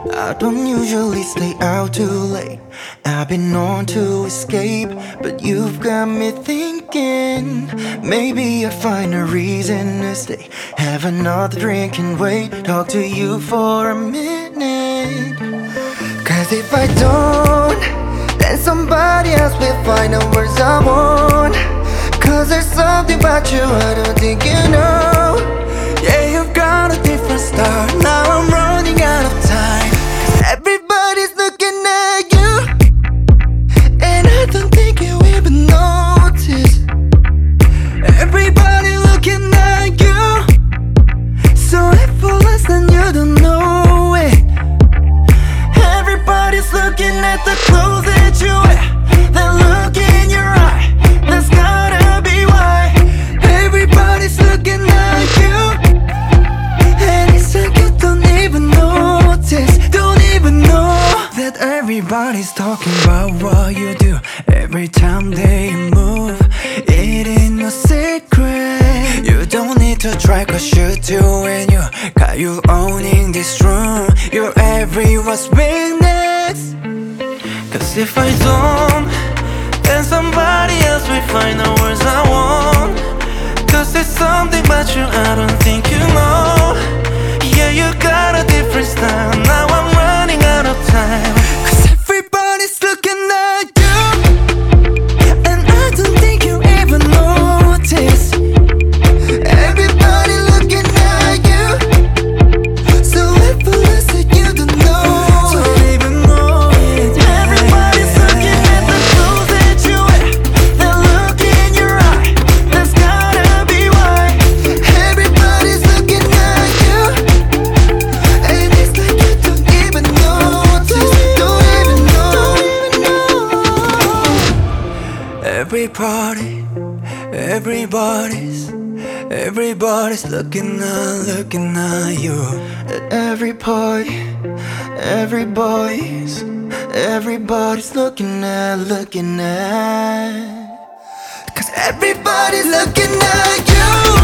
I don't usually stay out too late. I've been known to escape, but you've got me thinking. Maybe I'll find a reason to stay. Have another drink and wait. Talk to you for a minute. Cause if I don't, then somebody else will find the words I want. Cause there's something about you I don't think you know. Yeah, you've got a different start. Now I'm running out of time. Everybody's looking at you, and I don't think you even notice. Everybody looking at you, so effortless and you don't know it. Everybody's looking at the clothes that you wear. The look in your eye, that's gotta be why. Everybody's looking at you, and it's like you don't even notice. Don't even know that everybody's talking about what you do every time they move. It ain't no secret. You don't need to try, cause you do when you got you owning this room. You're everyone's witness. Cause if I don't, then somebody else will find the words I want. Cause there's something about you I don't think you know. Yeah, you got a different style. Now I'm running out of time. Cause everybody's looking at you, and I don't think you even notice. Everybody looking at you, so effortless that you don't know. Don't even know it. Everybody's looking at the clothes that you wear. The look in your eye, that's gotta be why. Everybody's looking at you, and it's like you don't even notice. Don't even know. Everybody's looking at you. Everybody's looking at. Cause everybody's looking at you.